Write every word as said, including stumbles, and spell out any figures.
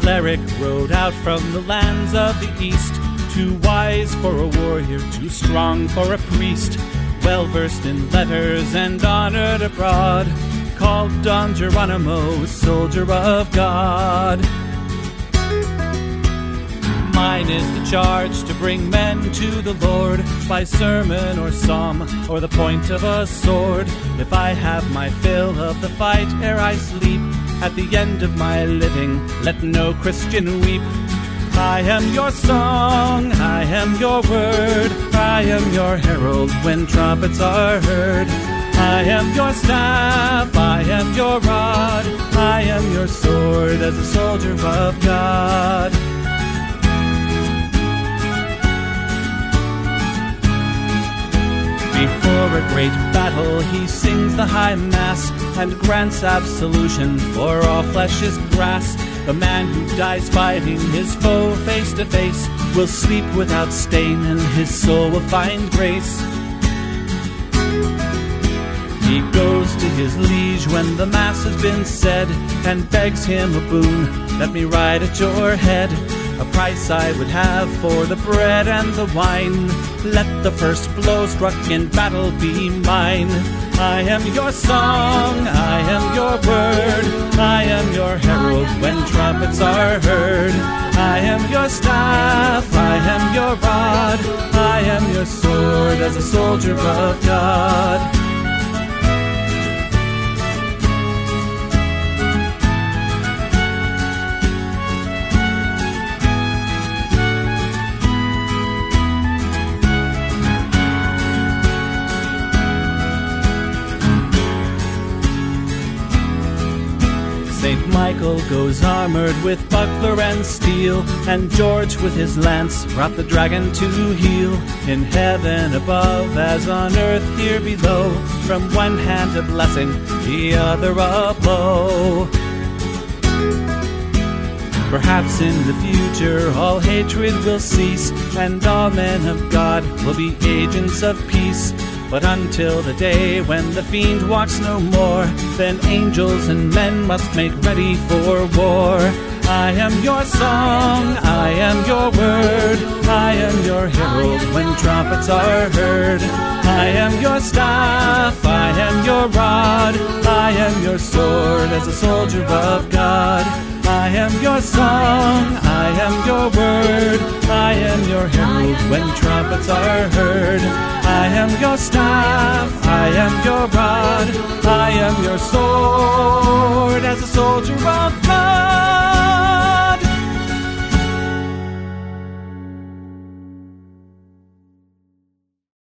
cleric rode out from the lands of the east, too wise for a warrior, too strong for a priest, well-versed in letters and honored abroad, called Don Geronimo, soldier of God. Mine is the charge to bring men to the Lord by sermon or psalm or the point of a sword. If I have my fill of the fight ere I sleep, at the end of my living let no Christian weep. I am your song, I am your word, I am your herald when trumpets are heard. I am your staff, I am your rod, I am your sword as a soldier of God. Before a great battle he sings the high mass and grants absolution, for all flesh is grass. The man who dies fighting his foe face to face will sleep without stain, and his soul will find grace. He goes to his liege when the mass has been said, and begs him a boon, let me ride at your head. A price I would have for the bread and the wine, let the first blow struck in battle be mine. I am your song, I am your word, I am your herald when trumpets are heard. I am your staff, I am your rod, I am your sword as a soldier of God. Saint Michael goes armored with buckler and steel, and George with his lance brought the dragon to heel. In heaven above as on earth here below, from one hand a blessing, the other a blow. Perhaps in the future all hatred will cease, and all men of God will be agents of peace. But until the day when the fiend walks no more, then angels and men must make ready for war. I am your song, I am your word, I am your herald when trumpets are heard. I am your staff, I am your rod, I am your sword as a soldier of God. I am your song, I am your word, I am your herald when trumpets are heard. I am your staff, I am your rod, I am your sword as a soldier of God.